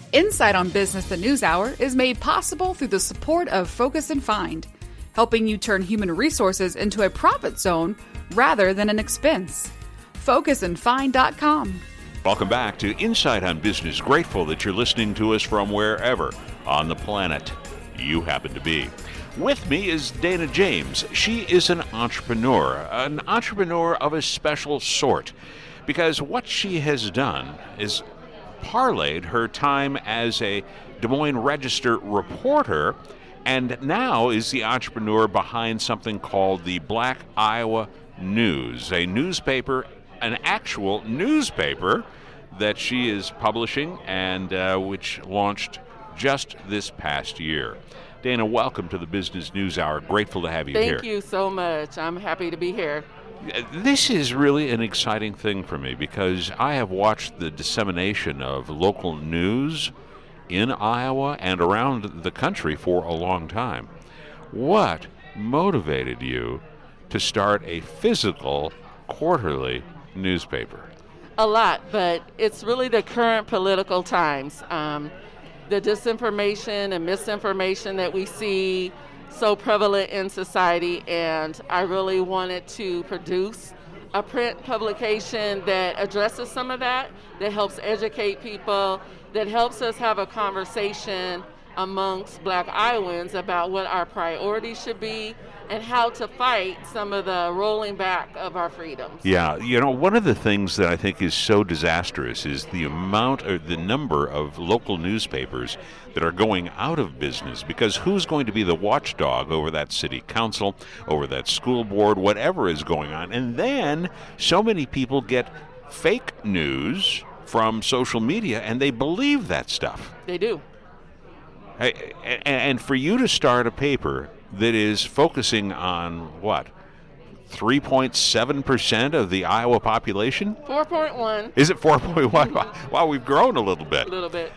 Insight on Business the News Hour is made possible through the support of Focus and Find, helping you turn human resources into a profit zone rather than an expense. FocusandFind.com. Welcome back to Insight on Business. Grateful that you're listening to us from wherever on the planet you happen to be. With me is Dana James. She is an entrepreneur of a special sort, because what she has done is parlayed her time as a Des Moines Register reporter, and now is the entrepreneur behind something called the Black Iowa News, a newspaper, an actual newspaper that she is publishing and which launched just this past year. Dana, welcome to the Business News Hour. Grateful to have you here. Thank you so much. I'm happy to be here. This is really an exciting thing for me because I have watched the dissemination of local news in Iowa and around the country for a long time. What motivated you to start a physical quarterly newspaper? A lot, but it's really the current political times. The disinformation and misinformation that we see so prevalent in society, and I really wanted to produce a print publication that addresses some of that helps educate people, that helps us have a conversation amongst Black Iowans about what our priorities should be and how to fight some of the rolling back of our freedoms. Yeah, one of the things that I think is so disastrous is the amount or the number of local newspapers that are going out of business, because who's going to be the watchdog over that city council, over that school board, whatever is going on? And then so many people get fake news from social media and they believe that stuff. They do. And for you to start a paper that is focusing on what? 3.7% of the Iowa population? 4.1. Is it 4.1? Wow, we've grown a little bit. A little bit.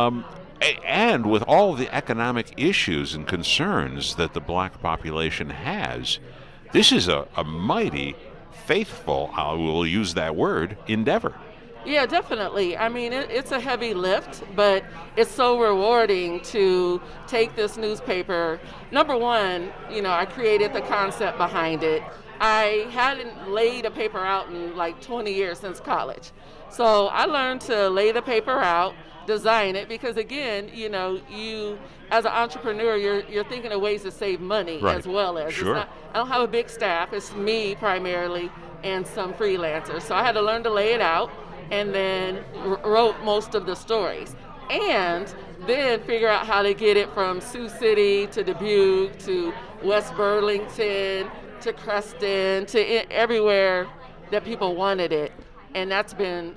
And with all the economic issues and concerns that the black population has, this is a mighty faithful, I will use that word, endeavor. Yeah, definitely. I mean, it's a heavy lift, but it's so rewarding to take this newspaper. Number one, I created the concept behind it. I hadn't laid a paper out in like 20 years since college. So I learned to lay the paper out, design it, because again, you as an entrepreneur, you're thinking of ways to save money, right, as well as. Sure. I don't have a big staff. It's me primarily and some freelancers. So I had to learn to lay it out, and then wrote most of the stories, and then figure out how to get it from Sioux City to Dubuque to West Burlington to Creston to everywhere that people wanted it. And that's been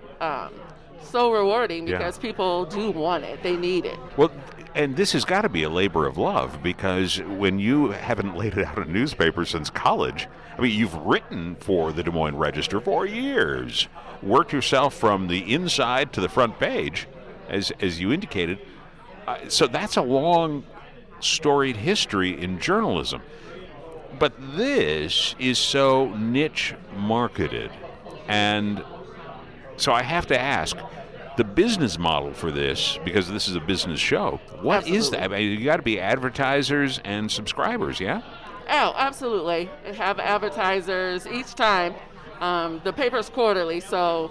so rewarding because people do want it. They need it. Well, and this has got to be a labor of love, because when you haven't laid it out in a newspaper since college, I mean, you've written for the Des Moines Register for years, worked yourself from the inside to the front page, as you indicated. So that's a long, storied history in journalism. But this is so niche marketed. And so I have to ask, the business model for this, because this is a business show, what Absolutely. is that? I mean, you got to be advertisers and subscribers, yeah? Oh, absolutely. Have advertisers each time. The paper's quarterly, so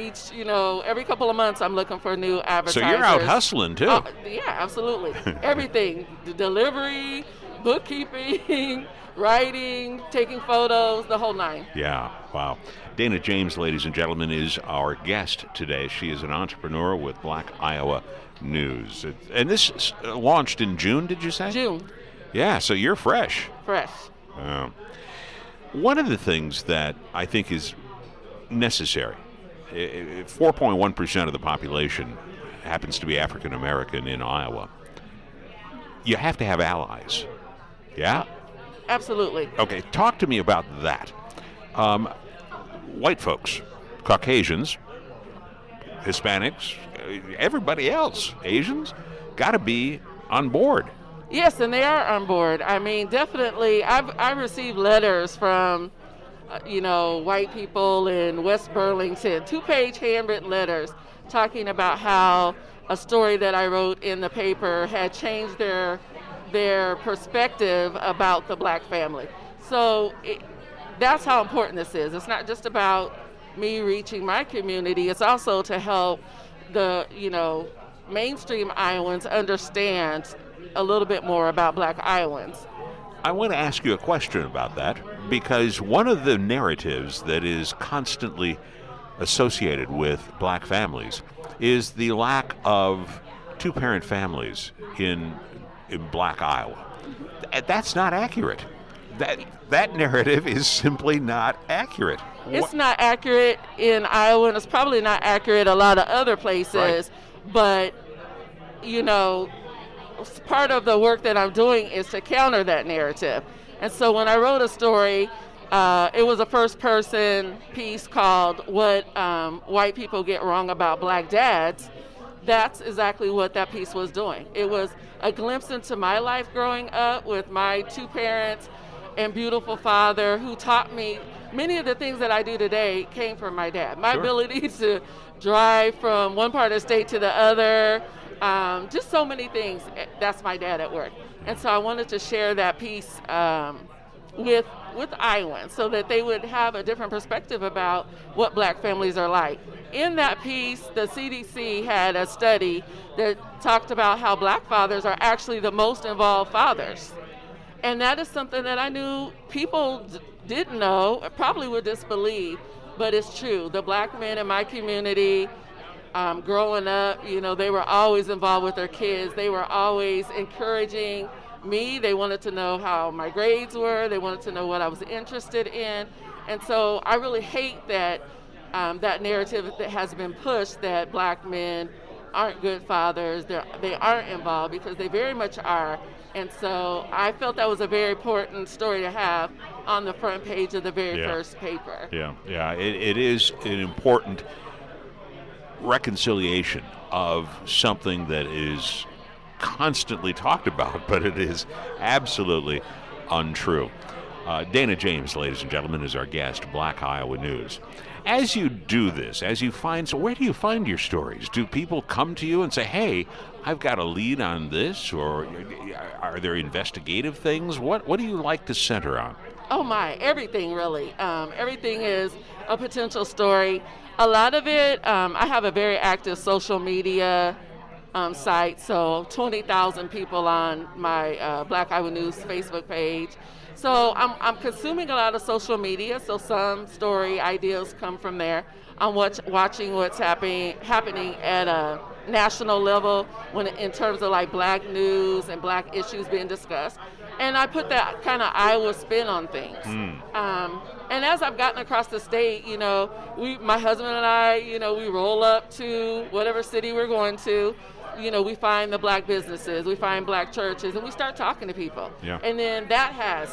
every couple of months I'm looking for new advertisers. So you're out hustling, too. Yeah, absolutely. Everything. The delivery, bookkeeping, writing, taking photos, the whole nine. Yeah, wow. Dana James, ladies and gentlemen, is our guest today. She is an entrepreneur with Black Iowa News. And this launched in June, did you say? June. Yeah, so you're fresh. Fresh. One of the things that I think is necessary, 4.1% of the population happens to be African American in Iowa. You have to have allies. Yeah? Absolutely. Okay, talk to me about that. White folks, Caucasians, Hispanics, everybody else, Asians, got to be on board. Yes, and they are on board. I mean, definitely, I've received letters from, white people in West Burlington, 2-page handwritten letters talking about how a story that I wrote in the paper had changed their perspective about the black family. So that's how important this is. It's not just about me reaching my community. It's also to help the, mainstream Iowans understand a little bit more about black Iowans. I want to ask you a question about that, because one of the narratives that is constantly associated with black families is the lack of two-parent families in black Iowa. That's not accurate. That narrative is simply not accurate. It's not accurate in Iowa, and it's probably not accurate a lot of other places, right. But, part of the work that I'm doing is to counter that narrative. And so when I wrote a story, it was a first-person piece called What White People Get Wrong About Black Dads. That's exactly what that piece was doing. It was a glimpse into my life growing up with my two parents and beautiful father, who taught me many of the things that I do today came from my dad. My ability to drive from one part of the state to the other, just so many things. That's my dad at work. And so I wanted to share that piece with Iowans so that they would have a different perspective about what black families are like. In that piece, the CDC had a study that talked about how black fathers are actually the most involved fathers. And that is something that I knew people didn't know, probably would disbelieve, but it's true. The black men in my community, growing up, they were always involved with their kids. They were always encouraging me. They wanted to know how my grades were. They wanted to know what I was interested in. And so I really hate that that narrative that has been pushed that black men aren't good fathers. They aren't involved, because they very much are. And so I felt that was a very important story to have on the front page of the very first paper. Yeah. It is an important reconciliation of something that is constantly talked about, but it is absolutely untrue. Dana James, ladies and gentlemen, is our guest, Black Iowa News. As you do this, so where do you find your stories? Do people come to you and say, hey, I've got a lead on this, or are there investigative things? What do you like to center on? Oh my, everything really. Everything is a potential story. A lot of it, I have a very active social media site, so 20,000 people on my Black Iowa News Facebook page. So I'm consuming a lot of social media, so some story ideas come from there. I'm watching what's happening at a national level in terms of like black news and black issues being discussed. And I put that kind of Iowa spin on things. And as I've gotten across the state, my husband and I, we roll up to whatever city we're going to. We find the black businesses, we find black churches, and we start talking to people. Yeah. And then that has,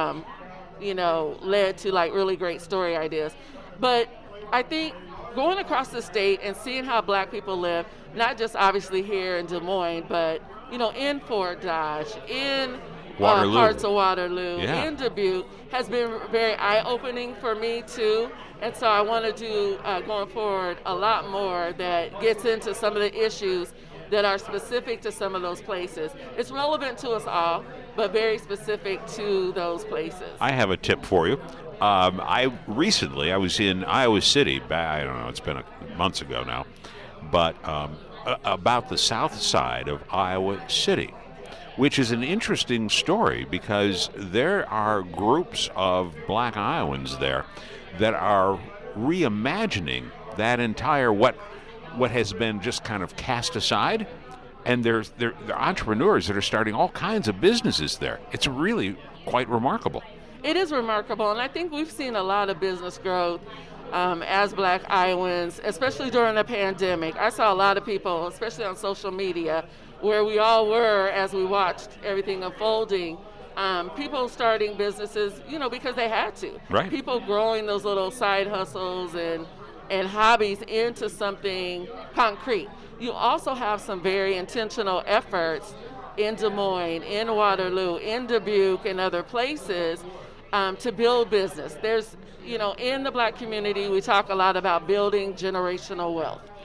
led to like really great story ideas. But I think going across the state and seeing how black people live, not just obviously here in Des Moines, but, in Fort Dodge, in parts of Waterloo, in Dubuque, has been very eye-opening for me too. And so I want to do, going forward, a lot more that gets into some of the issues that are specific to some of those places. It's relevant to us all, but very specific to those places. I have a tip for you. I was in Iowa City, I don't know, it's been months ago now, but about the south side of Iowa City, which is an interesting story because there are groups of black Iowans there that are reimagining that entire what has been just kind of cast aside, and they're entrepreneurs that are starting all kinds of businesses there. It's really quite remarkable. It is remarkable, and I think we've seen a lot of business growth as black Iowans, especially during the pandemic. I saw a lot of people, especially on social media, where we all were as we watched everything unfolding, people starting businesses, because they had to. Right. People growing those little side hustles and hobbies into something concrete. You also have some very intentional efforts in Des Moines, in Waterloo, in Dubuque, and other places to build business. There's, in the black community, we talk a lot about building generational wealth.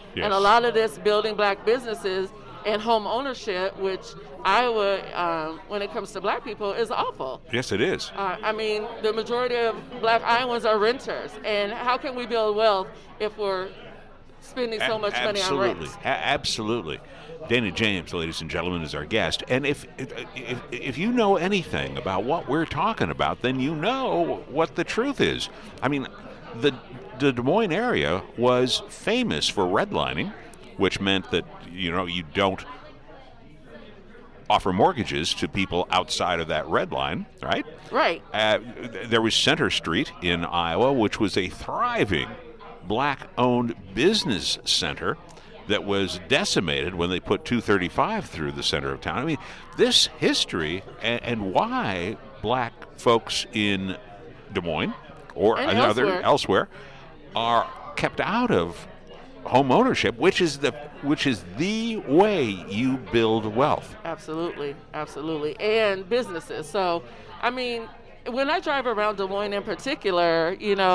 Yes. And a lot of this building black businesses and home ownership, which Iowa, when it comes to black people, is awful. Yes, it is. I mean, the majority of black Iowans are renters. And how can we build wealth if we're spending so much money on rent? Absolutely. Dana James, ladies and gentlemen, is our guest. And if you know anything about what we're talking about, then you know what the truth is. I mean, the Des Moines area was famous for redlining, which meant that, you don't offer mortgages to people outside of that red line, right? Right. There was Center Street in Iowa, which was a thriving black-owned business center that was decimated when they put 235 through the center of town. I mean, this history and why black folks in Des Moines or elsewhere are kept out of home ownership, which is the way you build wealth. Absolutely, and businesses. So, I mean, when I drive around Des Moines in particular,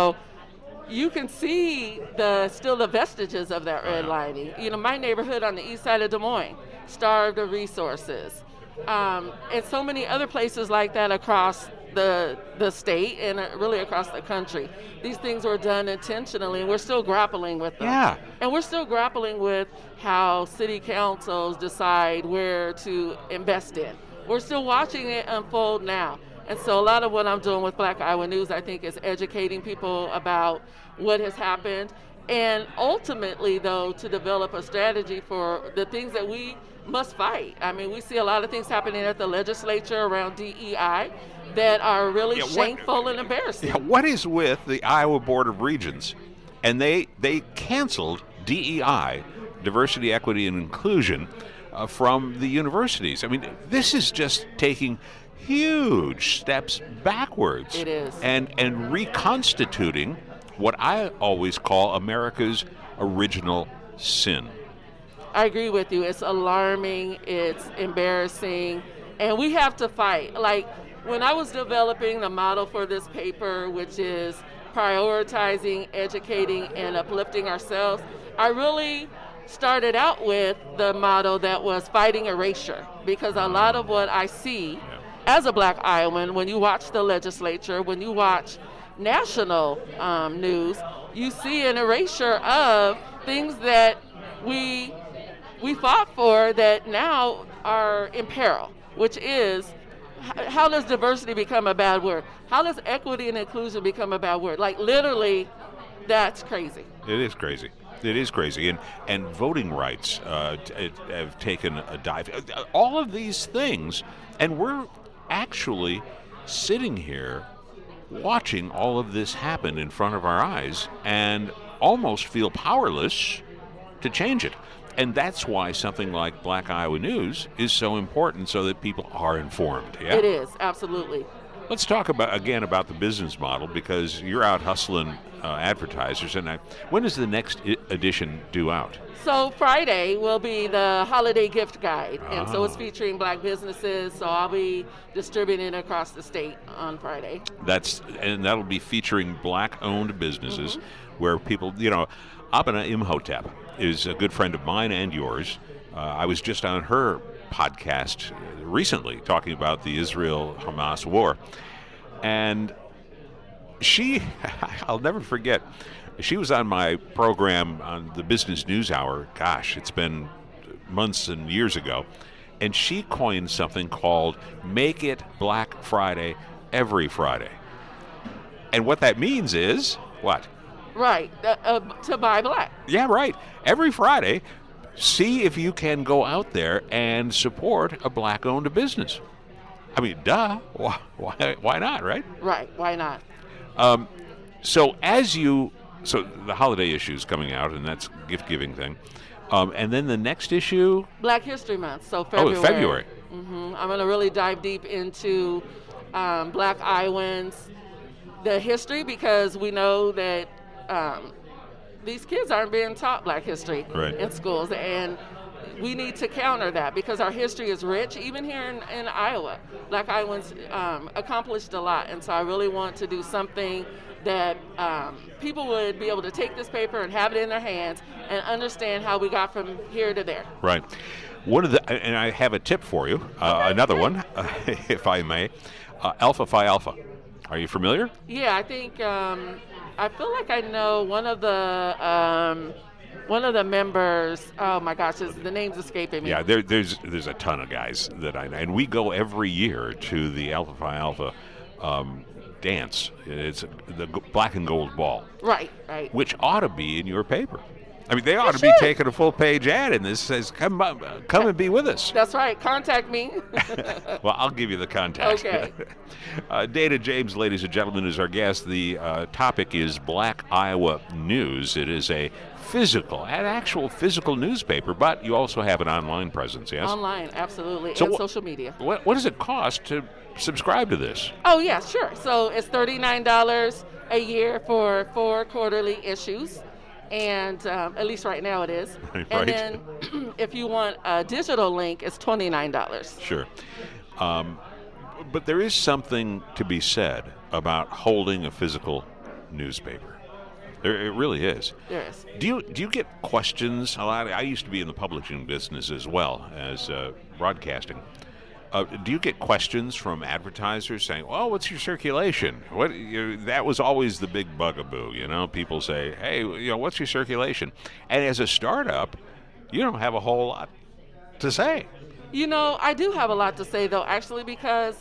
you can see still the vestiges of that redlining. My neighborhood on the east side of Des Moines, starved of resources, and so many other places like that across the state and really across the country. These things were done intentionally, and we're still grappling with them. Yeah. And we're still grappling with how city councils decide where to invest in. We're still watching it unfold now. And so a lot of what I'm doing with Black Iowa News, I think, is educating people about what has happened, and ultimately, though, to develop a strategy for the things that we must fight. I mean, we see a lot of things happening at the legislature around DEI that are really shameful and embarrassing. Yeah, what is with the Iowa Board of Regents? And they canceled DEI, diversity, equity, and inclusion, from the universities. I mean, this is just taking huge steps backwards. It is. And reconstituting what I always call America's original sin. I agree with you. It's alarming. It's embarrassing. And we have to fight. Like, when I was developing the model for this paper, which is prioritizing, educating, and uplifting ourselves, I really started out with the motto that was fighting erasure. Because a lot of what I see as a Black Iowan, when you watch the legislature, when you watch national news, you see an erasure of things that we fought for that now are in peril, which is, how does diversity become a bad word? How does equity and inclusion become a bad word? Like, literally, that's crazy. It is crazy. It is crazy. And voting rights have taken a dive. All of these things, and we're actually sitting here watching all of this happen in front of our eyes and almost feel powerless to change it. And that's why something like Black Iowa News is so important, so that people are informed. Yeah? It is, absolutely. Let's talk about the business model, because you're out hustling advertisers. And when is the next edition due out? So Friday will be the holiday gift guide, and so it's featuring Black businesses. So I'll be distributing across the state on Friday. That'll be featuring Black-owned businesses, where people, Abena Imhotep is a good friend of mine and yours. I was just on her podcast recently talking about the Israel-Hamas war, and I'll never forget, she was on my program on the Business News Hour. Gosh, it's been months and years ago. And she coined something called Make It Black Friday Every Friday. And what that means is, what? Right, to buy black. Yeah, right. Every Friday, see if you can go out there and support a Black-owned business. I mean, duh. Why not, right? Right, why not? So the holiday issue is coming out, and that's gift-giving thing. And then the next issue? Black History Month, so February. Oh, February. I'm going to really dive deep into Black Iowans, the history, because we know that these kids aren't being taught Black history in schools, and we need to counter that, because our history is rich. Even here in Iowa, Black Iowans accomplished a lot, and so I really want to do something that people would be able to take this paper and have it in their hands and understand how we got from here to there. Right. And I have a tip for you, another one, if I may, Alpha Phi Alpha. Are you familiar? Yeah, I think I feel like I know one of the members. Oh my gosh, the name's escaping me. Yeah, there's a ton of guys that I know, and we go every year to the Alpha Phi Alpha dance. It's the black and gold ball. Right. Which ought to be in your paper. I mean, they ought to be taking a full-page ad in this says, come and be with us. That's right. Contact me. Well, I'll give you the contact. Okay. Dana James, ladies and gentlemen, is our guest. The topic is Black Iowa News. It is an actual physical newspaper, but you also have an online presence, yes? Online, absolutely, and social media. What does it cost to subscribe to this? Oh, yeah, sure. So it's $39 a year for 4 quarterly issues. And at least right now it is. Right. And then if you want a digital link, it's $29. Sure. But there is something to be said about holding a physical newspaper. It really is. There is. Do you get questions a lot? I used to be in the publishing business as well as broadcasting. Do you get questions from advertisers saying, "Well, what's your circulation?" That was always the big bugaboo. People say, "Hey, what's your circulation?" And as a startup, you don't have a whole lot to say. I do have a lot to say though, actually, because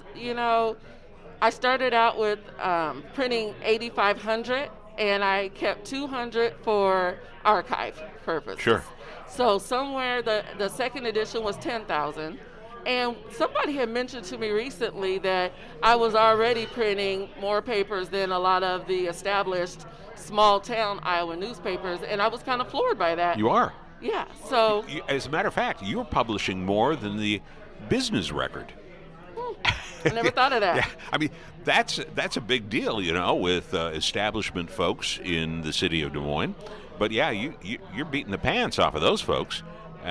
I started out with printing 8,500, and I kept 200 for archive purposes. Sure. So somewhere the second edition was 10,000. And somebody had mentioned to me recently that I was already printing more papers than a lot of the established small-town Iowa newspapers, and I was kind of floored by that. You are? Yeah, so... As a matter of fact, you're publishing more than the Business Record. I never thought of that. Yeah, I mean, that's a big deal, with establishment folks in the city of Des Moines. But, yeah, you're beating the pants off of those folks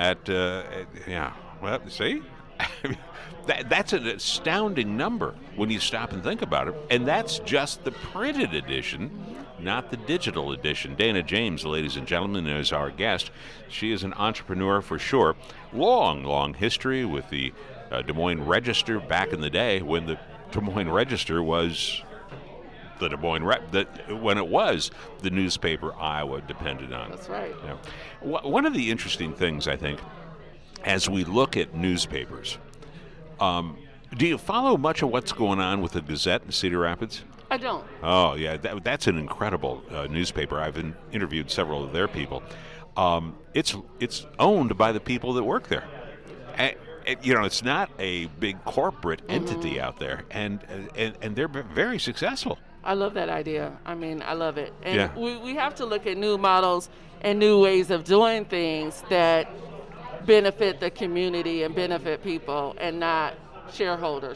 well, see? That's an astounding number when you stop and think about it. And that's just the printed edition, not the digital edition. Dana James, ladies and gentlemen, is our guest. She is an entrepreneur for sure. Long history with the Des Moines Register back in the day when the Des Moines Register was the Des Moines when it was the newspaper Iowa depended on. That's right. Yeah. One of the interesting things, I think, as we look at newspapers, do you follow much of what's going on with the Gazette in Cedar Rapids? I don't. Oh, yeah, that's an incredible newspaper. I've interviewed several of their people. It's owned by the people that work there. And, it's not a big corporate entity out there, and they're very successful. I love that idea. I mean, I love it. And yeah. we have to look at new models and new ways of doing things that benefit the community and benefit people and not shareholders.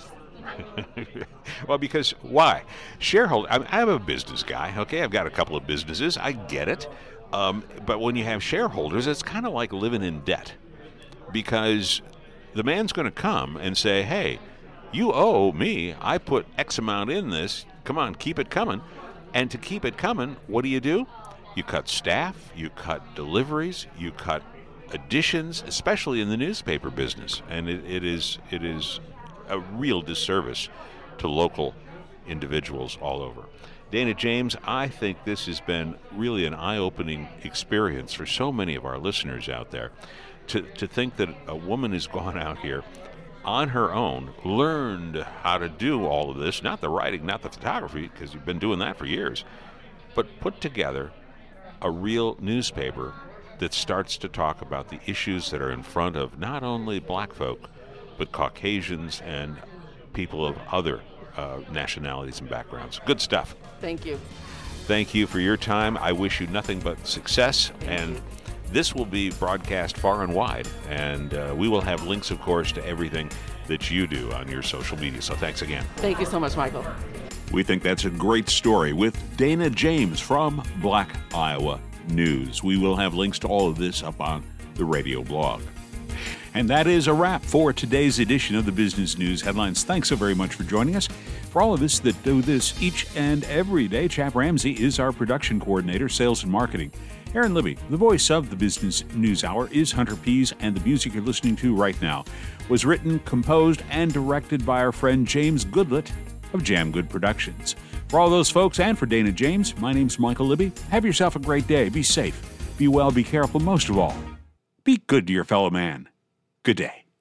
Well, because why? I'm a business guy, okay? I've got a couple of businesses. I get it. But when you have shareholders, it's kind of like living in debt, because the man's going to come and say, hey, you owe me. I put X amount in this. Come on, keep it coming. And to keep it coming, what do? You cut staff, you cut deliveries, you cut editions, especially in the newspaper business, and it is a real disservice to local individuals all over. Dana James, I think this has been really an eye-opening experience for so many of our listeners out there, to think that a woman has gone out here on her own, learned how to do all of this, not the writing, not the photography, because you've been doing that for years, but put together a real newspaper that starts to talk about the issues that are in front of not only black folk, but Caucasians and people of other nationalities and backgrounds. Good stuff. Thank you. Thank you for your time. I wish you nothing but success. Thank you. This will be broadcast far and wide, and we will have links, of course, to everything that you do on your social media. So thanks again. Thank you so much, Michael. We think that's a great story with Dana James from Black Iowa News. We will have links to all of this up on the radio blog. And that is a wrap for today's edition of the Business News Headlines. Thanks so very much for joining us. For all of us that do this each and every day, Chap Ramsey is our production coordinator, sales and marketing. Aaron Libby, the voice of the Business News Hour, is Hunter Pease, and the music you're listening to right now was written, composed, and directed by our friend James Goodlett of Jam Good Productions. For all those folks and for Dana James, my name's Michael Libby. Have yourself a great day. Be safe, be well, be careful. Most of all, be good to your fellow man. Good day.